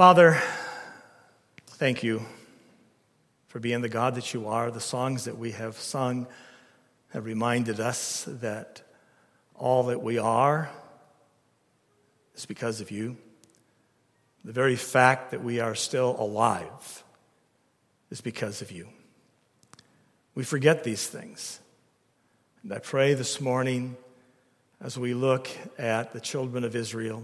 Father, thank you for being the God that you are. The songs that we have sung have reminded us that all that we are is because of you. The very fact that we are still alive is because of you. We forget these things. And I pray this morning, as we look at the children of Israel,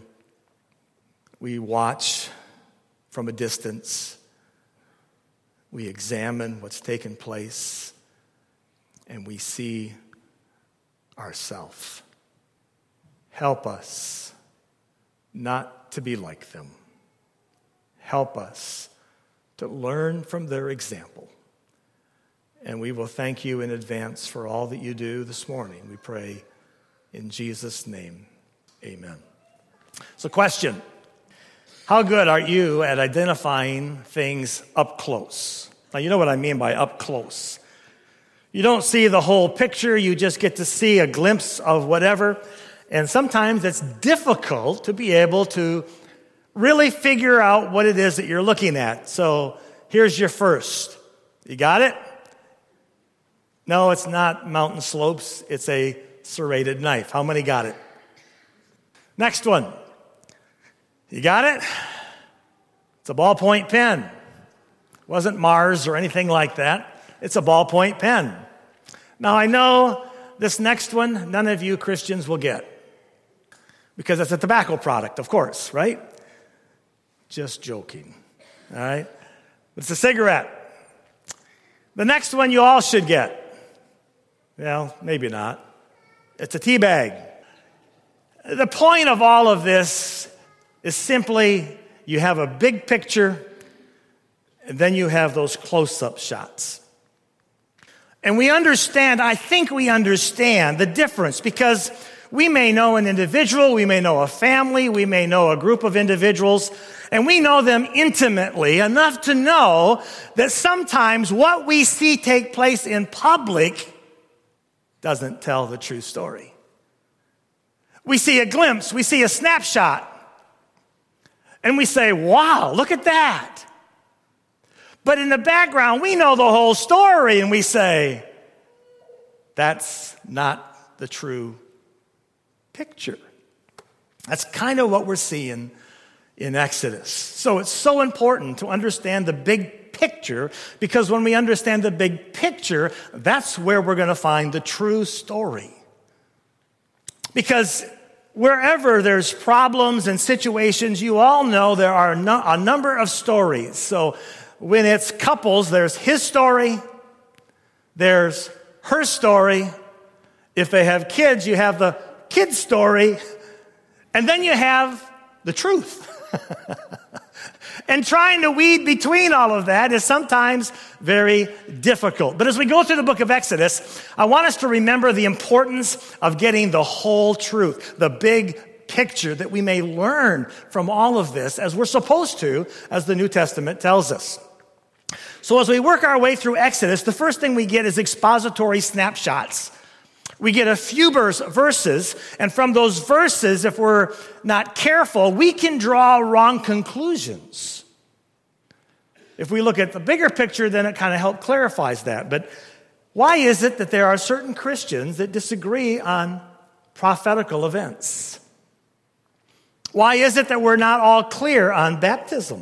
we watch from a distance, we examine what's taken place, and we see ourselves. Help us not to be like them. Help us to learn from their example. And we will thank you in advance for all that you do this morning. We pray in Jesus' name, amen. So question, how good are you at identifying things up close? Now, you know what I mean by up close. You don't see the whole picture, you just get to see a glimpse of whatever. And sometimes it's difficult to be able to really figure out what it is that you're looking at. So here's your first. You got it? No, it's not mountain slopes. It's a serrated knife. How many got it? Next one. You got it? It's a ballpoint pen. It wasn't Mars or anything like that. It's a ballpoint pen. Now, I know this next one, none of you Christians will get. Because it's a tobacco product, of course, right? Just joking, all right? It's a cigarette. The next one you all should get. Well, maybe not. It's a tea bag. The point of all of this is simply you have a big picture and then you have those close-up shots. And we understand, I think we understand the difference because we may know an individual, we may know a family, we may know a group of individuals, and we know them intimately enough to know that sometimes what we see take place in public doesn't tell the true story. We see a glimpse, we see a snapshot, and we say, wow, look at that. But in the background, we know the whole story, and we say, that's not the true picture. That's kind of what we're seeing in Exodus. So it's so important to understand the big picture, because when we understand the big picture, that's where we're going to find the true story. Because wherever there's problems and situations, you all know there are a number of stories. So when it's couples, there's his story, there's her story. If they have kids, you have the kid's story, and then you have the truth. And trying to weed between all of that is sometimes very difficult. But as we go through the book of Exodus, I want us to remember the importance of getting the whole truth, the big picture, that we may learn from all of this as we're supposed to, as the New Testament tells us. So as we work our way through Exodus, the first thing we get is expository snapshots. We get a few verses, and from those verses, if we're not careful, we can draw wrong conclusions. If we look at the bigger picture, then it kind of helps clarifies that. But why is it that there are certain Christians that disagree on prophetical events? Why is it that we're not all clear on baptism?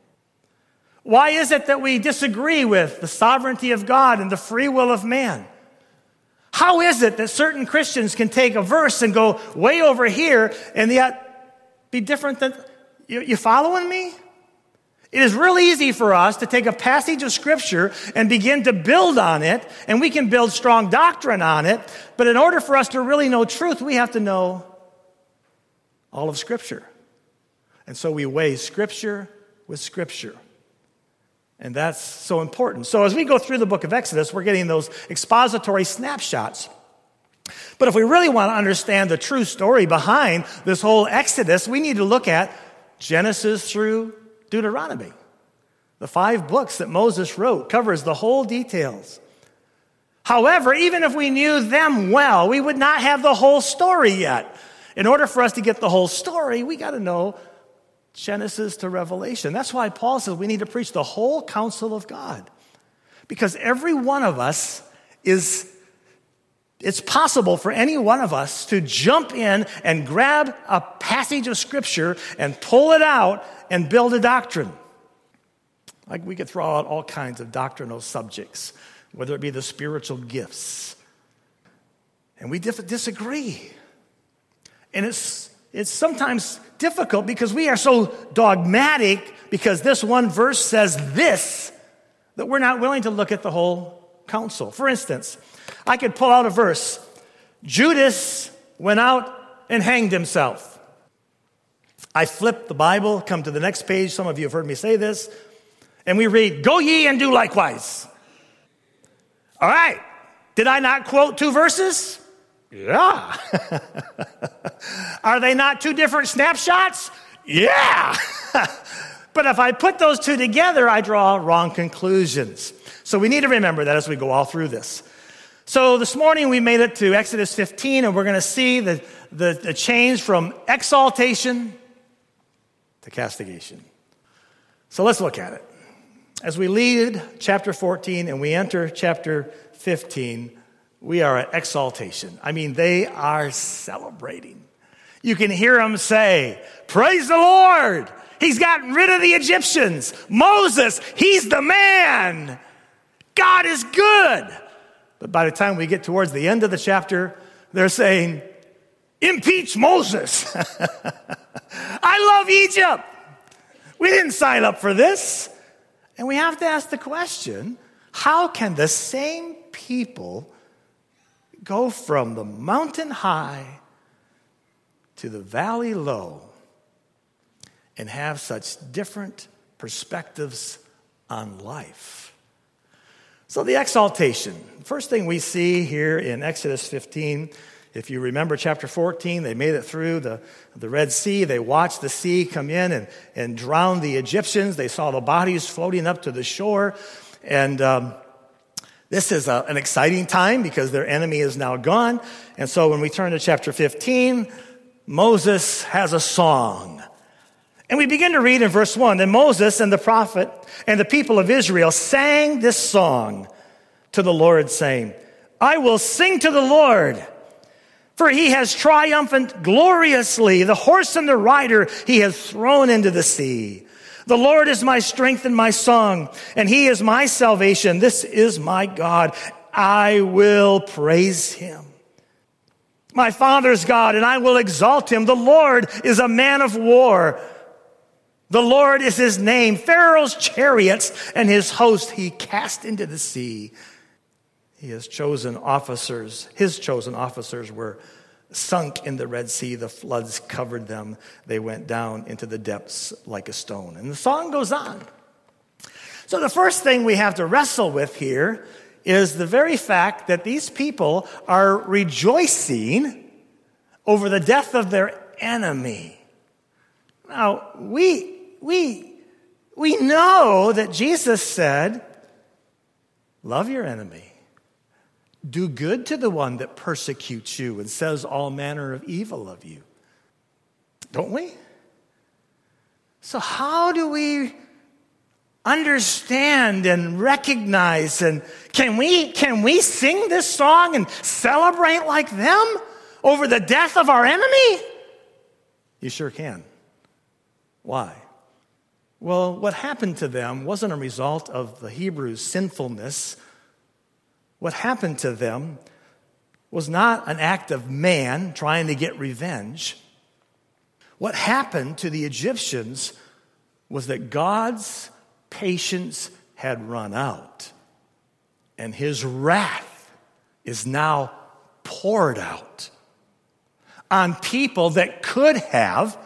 Why is it that we disagree with the sovereignty of God and the free will of man? How is it that certain Christians can take a verse and go way over here and yet be different than... You following me? It is really easy for us to take a passage of Scripture and begin to build on it, and we can build strong doctrine on it, but in order for us to really know truth, we have to know all of Scripture. And so we weigh Scripture with Scripture. And that's so important. So as we go through the book of Exodus, we're getting those expository snapshots. But if we really want to understand the true story behind this whole Exodus, we need to look at Genesis through Deuteronomy. The 5 books that Moses wrote covers the whole details. However, even if we knew them well, we would not have the whole story yet. In order for us to get the whole story, we got to know Genesis to Revelation. That's why Paul says we need to preach the whole counsel of God. Because every one of us it's possible for any one of us to jump in and grab a passage of Scripture and pull it out and build a doctrine. Like we could throw out all kinds of doctrinal subjects, whether it be the spiritual gifts. And we disagree. And it's sometimes difficult because we are so dogmatic because this one verse says this, that we're not willing to look at the whole counsel. For instance, I could pull out a verse. Judas went out and hanged himself. I flip the Bible, come to the next page. Some of you have heard me say this. And we read, "Go ye and do likewise." All right. Did I not quote 2 verses? Yeah. Are they not 2 different snapshots? Yeah. But if I put those 2 together, I draw wrong conclusions. So we need to remember that as we go all through this. So this morning we made it to Exodus 15, and we're going to see the change from exaltation to castigation. So let's look at it. As we lead chapter 14 and we enter chapter 15, we are at exaltation. I mean, they are celebrating. You can hear them say, "Praise the Lord. He's gotten rid of the Egyptians. Moses, he's the man. God is good." But by the time we get towards the end of the chapter, they're saying, "Impeach Moses." I love Egypt. We didn't sign up for this. And we have to ask the question, how can the same people go from the mountain high to the valley low and have such different perspectives on life? So the exaltation. First thing we see here in Exodus 15, if you remember chapter 14, they made it through the Red Sea. They watched the sea come in and drown the Egyptians. They saw the bodies floating up to the shore. And this is an exciting time because their enemy is now gone. And so when we turn to chapter 15, Moses has a song. And we begin to read in verse 1, "Then Moses and the prophet and the people of Israel sang this song to the Lord, saying, I will sing to the Lord, for he has triumphed gloriously. The horse and the rider he has thrown into the sea. The Lord is my strength and my song, and he is my salvation. This is my God. I will praise him. My father's God, and I will exalt him. The Lord is a man of war. The Lord is his name. Pharaoh's chariots and his host he cast into the sea. His chosen officers were sunk in the Red Sea. The floods covered them. They went down into the depths like a stone." And the song goes on. So the first thing we have to wrestle with here is the very fact that these people are rejoicing over the death of their enemy. Now, we know that Jesus said, love your enemy. Do good to the one that persecutes you and says all manner of evil of you. Don't we? So how do we understand and recognize, and can we sing this song and celebrate like them over the death of our enemy? You sure can. Why? Well, what happened to them wasn't a result of the Hebrews' sinfulness. What happened to them was not an act of man trying to get revenge. What happened to the Egyptians was that God's patience had run out, and his wrath is now poured out on people that could have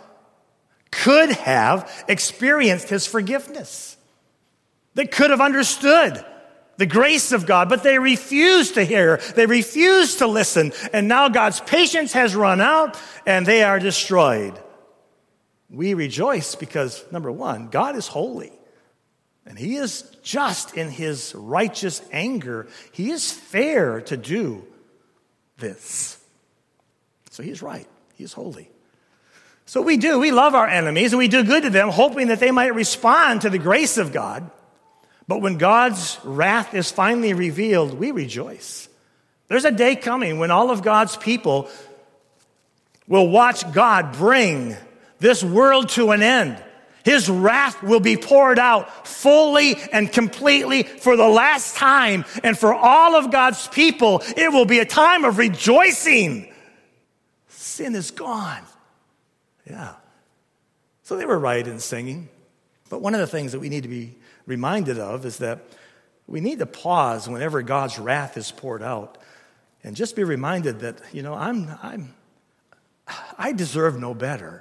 experienced his forgiveness, that could have understood the grace of God, but they refused to hear, they refused to listen, and now God's patience has run out, and they are destroyed. We rejoice because, number one, God is holy, and he is just in his righteous anger. He is fair to do this. So he is right. He is holy. So we love our enemies, and we do good to them, hoping that they might respond to the grace of God. But when God's wrath is finally revealed, we rejoice. There's a day coming when all of God's people will watch God bring this world to an end. His wrath will be poured out fully and completely for the last time. And for all of God's people, it will be a time of rejoicing. Sin is gone. Yeah. So they were right in singing. But one of the things that we need to be reminded of is that we need to pause whenever God's wrath is poured out and just be reminded that, I deserve no better.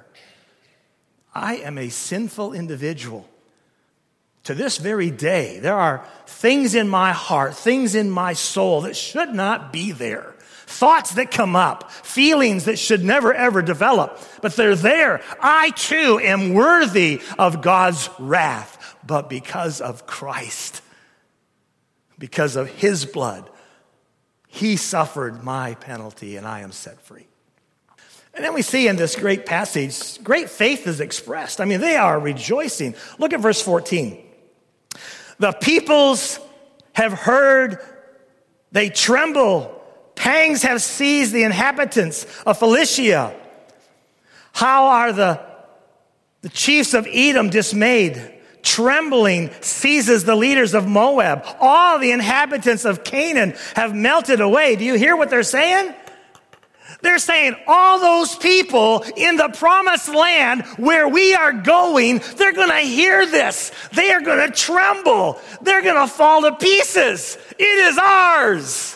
I am a sinful individual. To this very day, there are things in my heart, things in my soul that should not be there. Thoughts that come up, feelings that should never ever develop, but they're there. I too am worthy of God's wrath, but because of Christ, because of his blood, he suffered my penalty and I am set free. And then we see in this great passage, great faith is expressed. I mean, they are rejoicing. Look at verse 14. The peoples have heard, they tremble. Pangs have seized the inhabitants of Philistia. How are the chiefs of Edom dismayed? Trembling seizes the leaders of Moab. All the inhabitants of Canaan have melted away. Do you hear what they're saying? They're saying all those people in the promised land where we are going, they're going to hear this. They are going to tremble. They're going to fall to pieces. It is ours.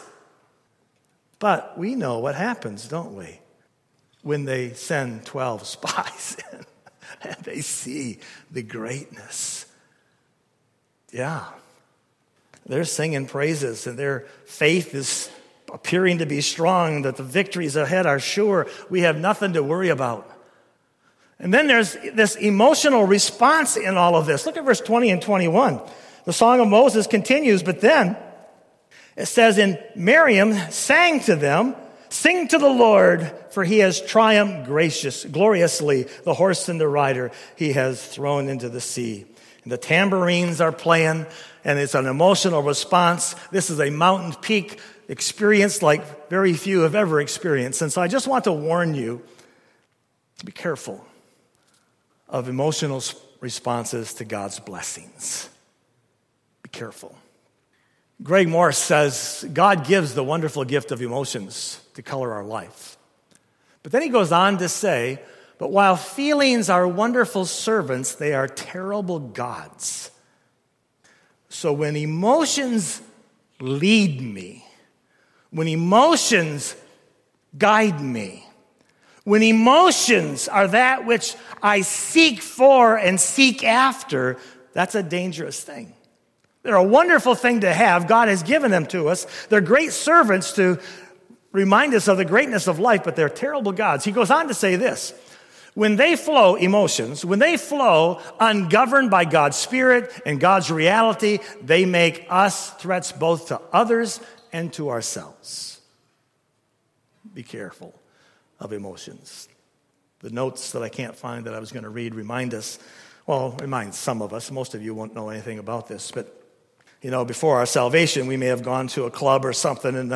But we know what happens, don't we? When they send 12 spies in and they see the greatness. Yeah. They're singing praises and their faith is appearing to be strong, that the victories ahead are sure. We have nothing to worry about. And then there's this emotional response in all of this. Look at verse 20 and 21. The Song of Moses continues, but then it says, and Miriam sang to them, sing to the Lord, for he has triumphed gloriously. The horse and the rider he has thrown into the sea. And the tambourines are playing, and it's an emotional response. This is a mountain peak experience like very few have ever experienced. And so I just want to warn you to be careful of emotional responses to God's blessings. Be careful. Greg Morse says, God gives the wonderful gift of emotions to color our life. But then he goes on to say, but while feelings are wonderful servants, they are terrible gods. So when emotions lead me, when emotions guide me, when emotions are that which I seek for and seek after, that's a dangerous thing. They're a wonderful thing to have. God has given them to us. They're great servants to remind us of the greatness of life, but they're terrible gods. He goes on to say this. When they flow, emotions, when they flow ungoverned by God's Spirit and God's reality, they make us threats both to others and to ourselves. Be careful of emotions. The notes that I can't find that I was going to read remind some of us. Most of you won't know anything about this, but before our salvation, we may have gone to a club or something, and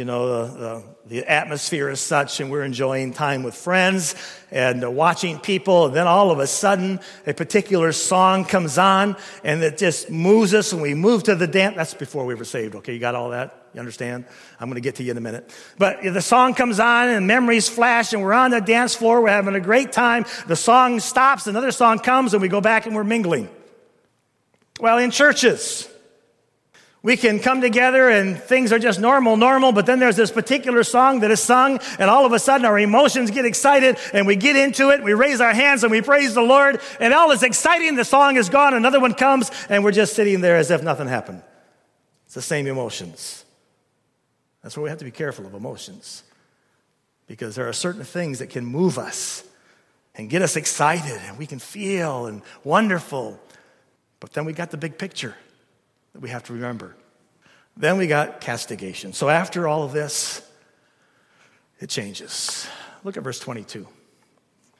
the atmosphere is such, and we're enjoying time with friends and watching people, and then all of a sudden, a particular song comes on, and it just moves us, and we move to the dance. That's before we were saved, okay? You got all that? You understand? I'm going to get to you in a minute. But the song comes on, and memories flash, and we're on the dance floor, we're having a great time. The song stops, another song comes, and we go back and we're mingling. Well, in churches, we can come together and things are just normal, but then there's this particular song that is sung, and all of a sudden our emotions get excited, and we get into it, we raise our hands, and we praise the Lord, and all is exciting, the song is gone, another one comes, and we're just sitting there as if nothing happened. It's the same emotions. That's why we have to be careful of emotions, because there are certain things that can move us and get us excited, and we can feel and wonderful, but then we got the big picture that we have to remember. Then we got castigation. So after all of this, it changes. Look at verse 22.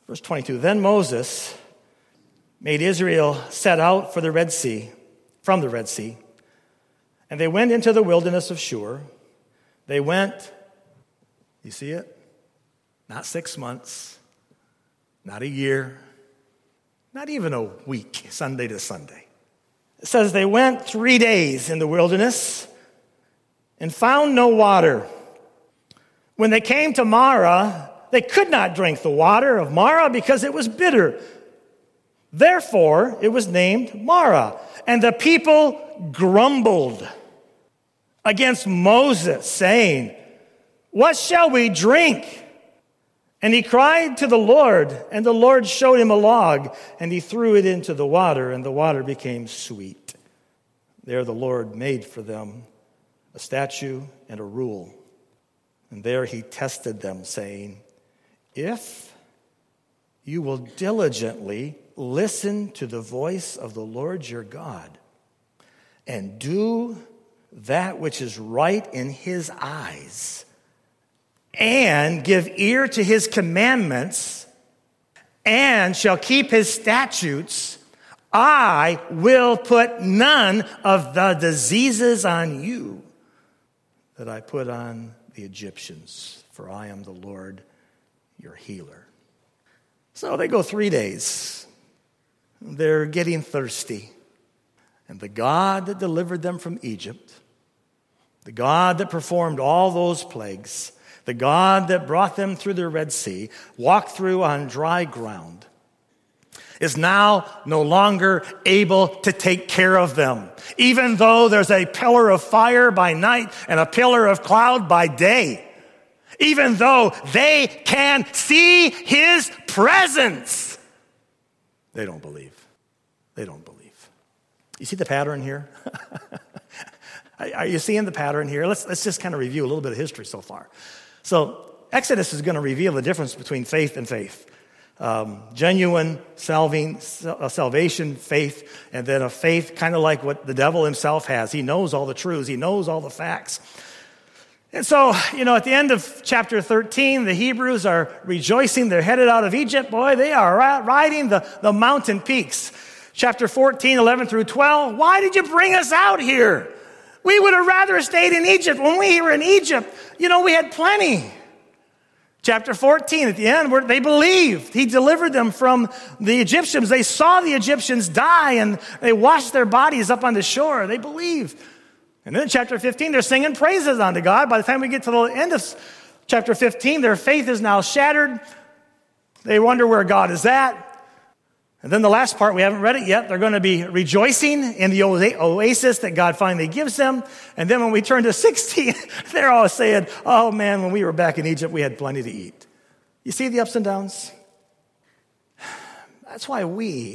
Verse 22, then Moses made Israel set out for the Red Sea, from the Red Sea, and they went into the wilderness of Shur. They went, you see it? Not 6 months, not a year, not even a week, Sunday to Sunday. It says they went 3 days in the wilderness and found no water. When they came to Marah, they could not drink the water of Marah because it was bitter. Therefore, it was named Marah. And the people grumbled against Moses, saying, what shall we drink? And he cried to the Lord, and the Lord showed him a log, and he threw it into the water, and the water became sweet. There the Lord made for them a statute and a rule. And there he tested them, saying, if you will diligently listen to the voice of the Lord your God, and do that which is right in his eyes, and give ear to his commandments, and shall keep his statutes, I will put none of the diseases on you that I put on the Egyptians, for I am the Lord your healer. So they go 3 days. They're getting thirsty. And the God that delivered them from Egypt, the God that performed all those plagues, the God that brought them through the Red Sea, walked through on dry ground, is now no longer able to take care of them. Even though there's a pillar of fire by night and a pillar of cloud by day. Even though they can see his presence. They don't believe. They don't believe. You see the pattern here? Are you seeing the pattern here? Let's just kind of review a little bit of history so far. So Exodus is going to reveal the difference between faith and faith. Genuine salvation, faith, and then a faith kind of like what the devil himself has. He knows all the truths. He knows all the facts. And so, at the end of chapter 13, the Hebrews are rejoicing. They're headed out of Egypt. Boy, they are riding the mountain peaks. Chapter 14, 11 through 12. Why did you bring us out here? We would have rather stayed in Egypt. When we were in Egypt, we had plenty. Chapter 14, at the end, where they believed. He delivered them from the Egyptians. They saw the Egyptians die, and they washed their bodies up on the shore. They believed. And then in chapter 15, they're singing praises unto God. By the time we get to the end of chapter 15, their faith is now shattered. They wonder where God is at. And then the last part, we haven't read it yet. They're going to be rejoicing in the oasis that God finally gives them. And then when we turn to 16, they're all saying, oh man, when we were back in Egypt, we had plenty to eat. You see the ups and downs? That's why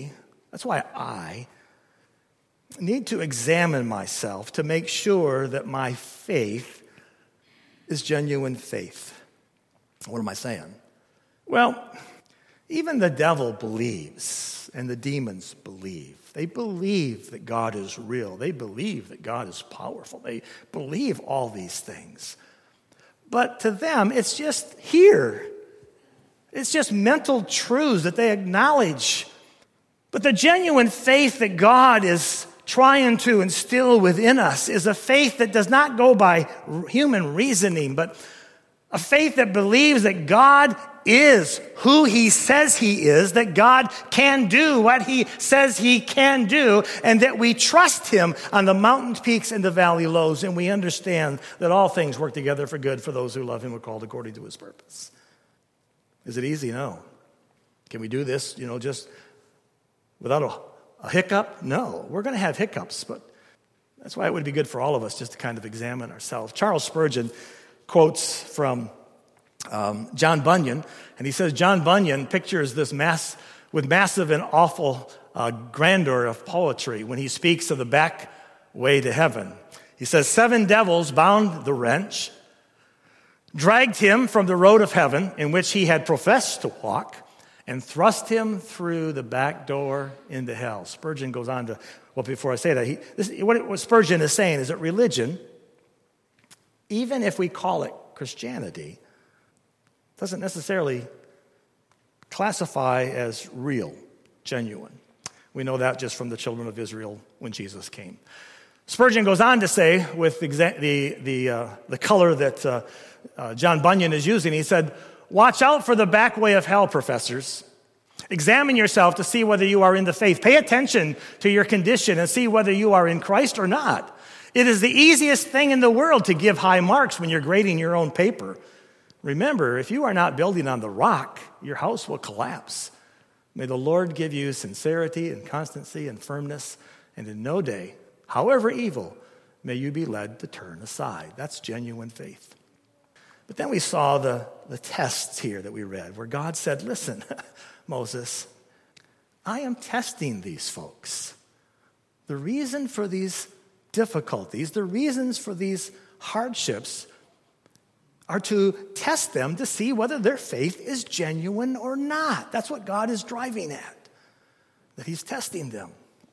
I need to examine myself to make sure that my faith is genuine faith. What am I saying? Well, even the devil believes, and the demons believe. They believe that God is real. They believe that God is powerful. They believe all these things. But to them, it's just here. It's just mental truths that they acknowledge. But the genuine faith that God is trying to instill within us is a faith that does not go by human reasoning, but a faith that believes that God is who he says he is, that God can do what he says he can do, and that we trust him on the mountain peaks and the valley lows, and we understand that all things work together for good for those who love him and are called according to his purpose. Is it easy? No. Can we do this, just without a hiccup? No. We're going to have hiccups, but that's why it would be good for all of us just to kind of examine ourselves. Charles Spurgeon quotes from John Bunyan, and he says John Bunyan pictures this massive and awful grandeur of poetry when he speaks of the back way to heaven. He says, 7 devils bound the wretch, dragged him from the road of heaven in which he had professed to walk, and thrust him through the back door into hell. Spurgeon goes on to, before I say that, what Spurgeon is saying is that religion, even if we call it Christianity, doesn't necessarily classify as real, genuine. We know that just from the children of Israel when Jesus came. Spurgeon goes on to say, with the color that John Bunyan is using, he said, "Watch out for the back way of hell, professors. Examine yourself to see whether you are in the faith. Pay attention to your condition and see whether you are in Christ or not. It is the easiest thing in the world to give high marks when you're grading your own paper. Remember, if you are not building on the rock, your house will collapse. May the Lord give you sincerity and constancy and firmness, and in no day, however evil, may you be led to turn aside." That's genuine faith. But then we saw the tests here that we read, where God said, "Listen, Moses, I am testing these folks. The reason for these difficulties, the reasons for these hardships are to test them to see whether their faith is genuine or not." That's what God is driving at, that he's testing them.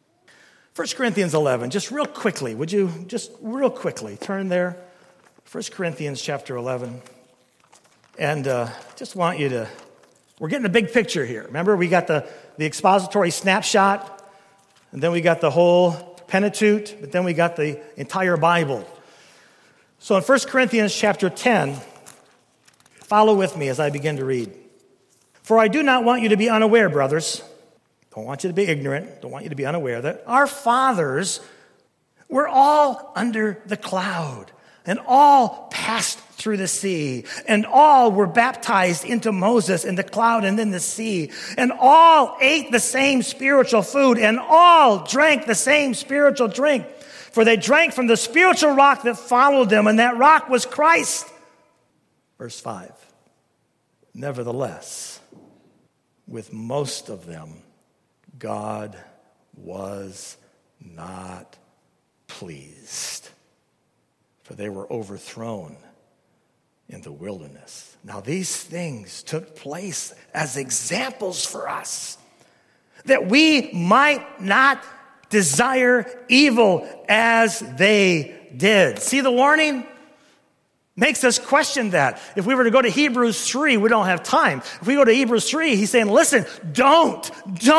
1 Corinthians 11, just real quickly, would you just real quickly turn there? 1 Corinthians chapter 11. And just want you to, we're getting a big picture here. Remember, we got the expository snapshot, and then we got the whole Pentateuch, but then we got the entire Bible. So in 1 Corinthians chapter 10, follow with me as I begin to read. "For I do not want you to be unaware, brothers." Don't want you to be ignorant. Don't want you to be unaware that our fathers were all under the cloud, and all passed through the sea, and all were baptized into Moses in the cloud and in the sea, and all ate the same spiritual food, and all drank the same spiritual drink. For they drank from the spiritual rock that followed them, and that rock was Christ. Verse 5. "Nevertheless, with most of them, God was not pleased, for they were overthrown in the wilderness." Now these things took place as examples for us, that we might not desire evil as they did. See the warning? Makes us question that. If we were to go to Hebrews 3, we don't have time. If we go to Hebrews 3, he's saying, listen, don't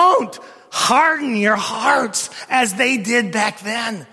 harden your hearts as they did back then.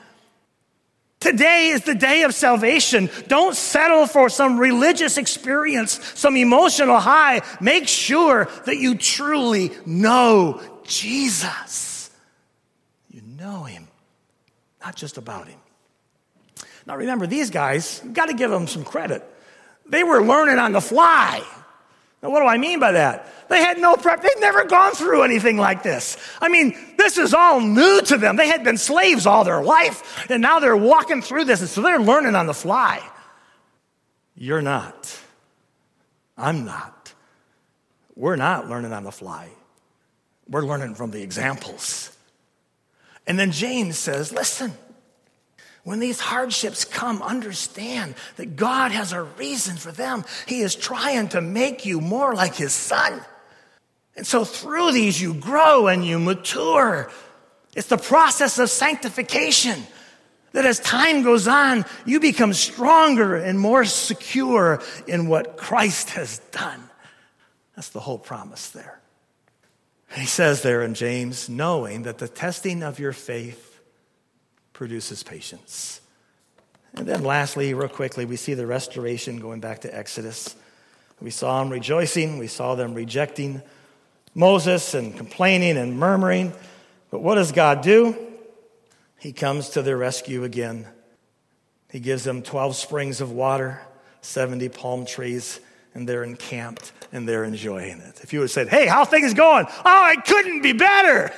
Today is the day of salvation. Don't settle for some religious experience, some emotional high. Make sure that you truly know Jesus. You know him, not just about him. Now remember, these guys, you've got to give them some credit. They were learning on the fly. Now what do I mean by that? They had no prep. They'd never gone through anything like this. I mean, this is all new to them. They had been slaves all their life, and now they're walking through this, and so they're learning on the fly. You're not. I'm not. We're not learning on the fly. We're learning from the examples. And then James says, listen, when these hardships come, understand that God has a reason for them. He is trying to make you more like his son. And so through these you grow and you mature. It's the process of sanctification that as time goes on, you become stronger and more secure in what Christ has done. That's the whole promise there. He says there in James, knowing that the testing of your faith produces patience. And then lastly, real quickly, we see the restoration going back to Exodus. We saw them rejoicing. We saw them rejecting Moses and complaining and murmuring. But what does God do? He comes to their rescue again. He gives them 12 springs of water, 70 palm trees, and they're encamped and they're enjoying it. If you would have said, hey, how are things going? Oh, it couldn't be better.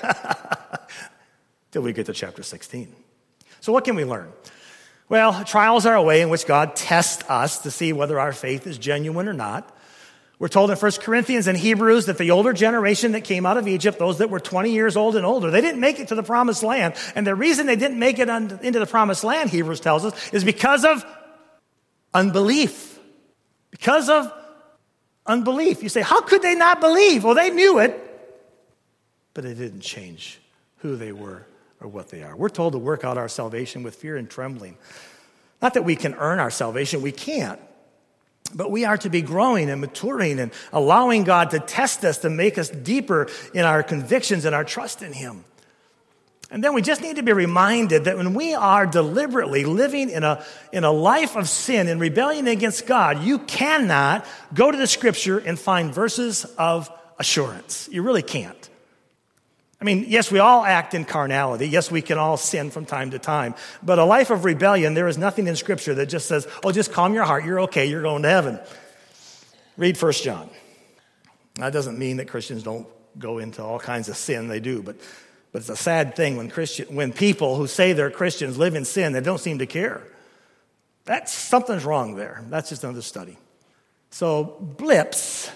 Till we get to chapter 16. So what can we learn? Well, trials are a way in which God tests us to see whether our faith is genuine or not. We're told in 1 Corinthians and Hebrews that the older generation that came out of Egypt, those that were 20 years old and older, they didn't make it to the promised land. And the reason they didn't make it into the promised land, Hebrews tells us, is because of unbelief. Because of unbelief. You say, how could they not believe? Well, they knew it, but it didn't change who they were or what they are. We're told to work out our salvation with fear and trembling. Not that we can earn our salvation. We can't. But we are to be growing and maturing and allowing God to test us, to make us deeper in our convictions and our trust in him. And then we just need to be reminded that when we are deliberately living in a life of sin and rebellion against God, you cannot go to the scripture and find verses of assurance. You really can't. I mean, yes, we all act in carnality. Yes, we can all sin from time to time. But a life of rebellion, there is nothing in Scripture that just says, oh, just calm your heart. You're okay. You're going to heaven. Read 1 John. That doesn't mean that Christians don't go into all kinds of sin. They do. But it's a sad thing when people who say they're Christians live in sin and don't seem to care. Something's wrong there. That's just another study. So blips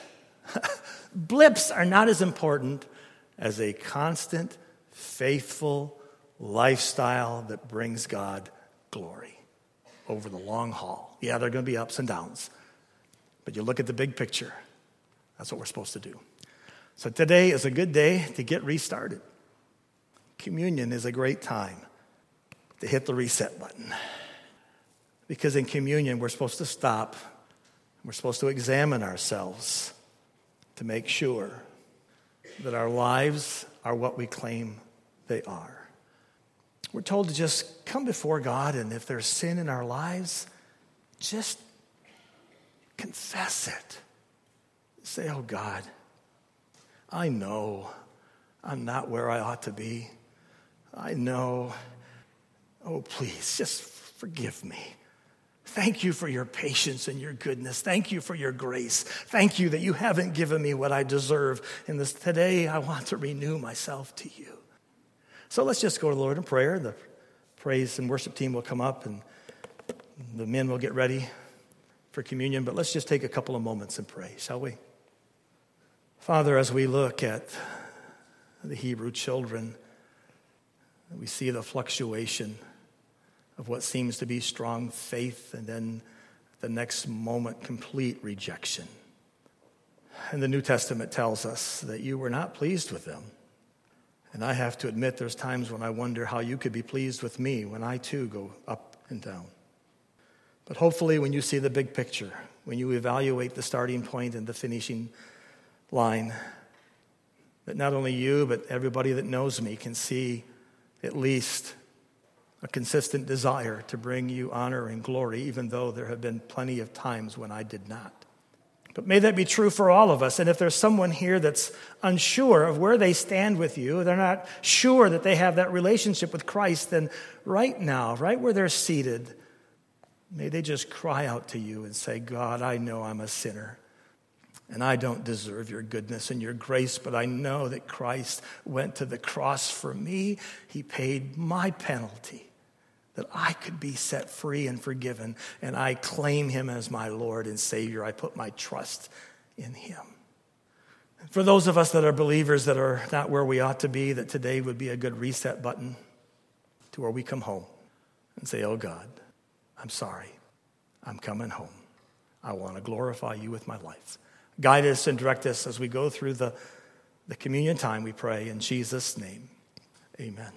are not as important as a constant, faithful lifestyle that brings God glory over the long haul. Yeah, there are going to be ups and downs, but you look at the big picture. That's what we're supposed to do. So today is a good day to get restarted. Communion is a great time to hit the reset button, because in communion we're supposed to stop. We're supposed to examine ourselves to make sure that our lives are what we claim they are. We're told to just come before God, and if there's sin in our lives, just confess it. Say, oh God, I know I'm not where I ought to be. I know, oh please, just forgive me. Thank you for your patience and your goodness. Thank you for your grace. Thank you that you haven't given me what I deserve. And today I want to renew myself to you. So let's just go to the Lord in prayer. The praise and worship team will come up and the men will get ready for communion. But let's just take a couple of moments and pray, shall we? Father, as we look at the Hebrew children, we see the fluctuation of what seems to be strong faith, and then the next moment, complete rejection. And the New Testament tells us that you were not pleased with them. And I have to admit, there's times when I wonder how you could be pleased with me when I too go up and down. But hopefully when you see the big picture, when you evaluate the starting point and the finishing line, that not only you, but everybody that knows me can see at least a consistent desire to bring you honor and glory, even though there have been plenty of times when I did not. But may that be true for all of us. And if there's someone here that's unsure of where they stand with you, they're not sure that they have that relationship with Christ, then right now, right where they're seated, may they just cry out to you and say, God, I know I'm a sinner. And I don't deserve your goodness and your grace, but I know that Christ went to the cross for me. He paid my penalty, that I could be set free and forgiven, and I claim him as my Lord and Savior. I put my trust in him. And for those of us that are believers that are not where we ought to be, that today would be a good reset button to where we come home and say, oh God, I'm sorry. I'm coming home. I want to glorify you with my life. Guide us and direct us as we go through the communion time, we pray in Jesus' name. Amen.